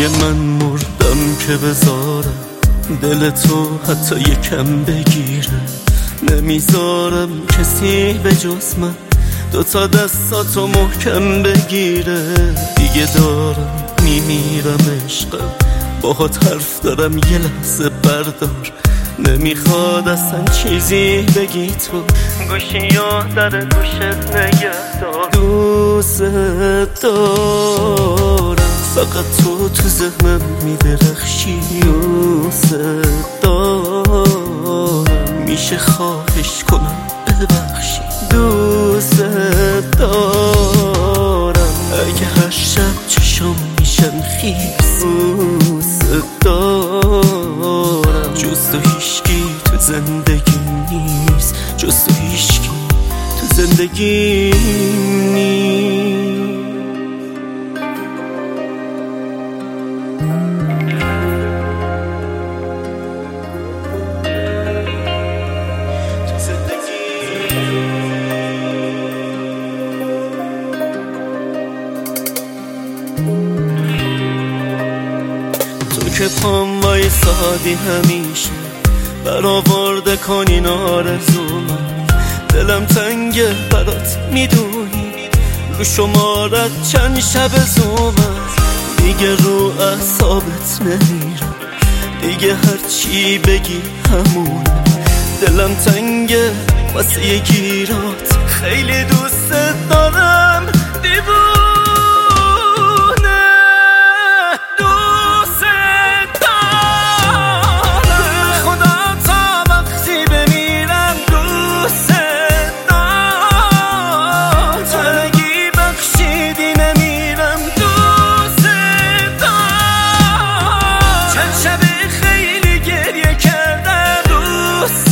دیگه من مردم که بذارم دل تو حتی یکم بگیره. نمیذارم کسی به جز من دوتا دستاتو محکم بگیره. دیگه دارم میمیرم عشقم، باهات حرف دارم یه لحظه بردار. نمیخواد اصلا چیزی بگی تو، گوشی یا در گوشت نگه دار. دوست دارم فقط تو ذهنم میدرخشی. دوست دارم میشه خواهش کنم ببخشی. دوست دارم اگه هر شب چشم میشن خیس. دوست دارم جز تو هیچکی تو زندگی نیست، جز تو هیچکی تو زندگی نیست. تو که پام وایسادی همیشه برآورده کنی آرزومو. دلم تنگه برات میدونی، رو شمارت چند شب زومم. دیگه رو اعصابت نمیرم، دیگه هرچی بگی همونه. دلم تنگه واسه یه گیرات، خیلی دوست دارم دیوونه. دوست دارم خدا تا وقتی بمیرم. دوست دارم تنگی بخشیدی نمیرم. دوست دارم چند شب خیلی گریه کردم. دوست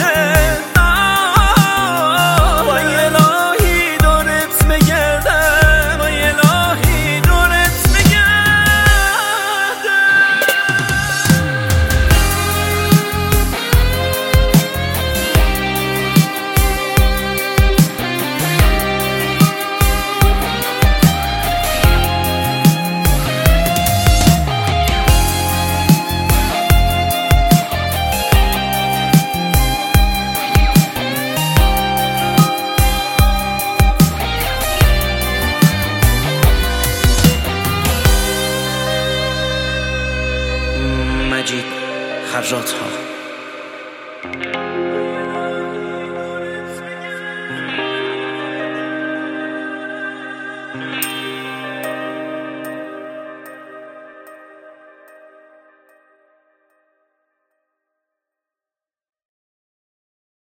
مجید خرجات ها.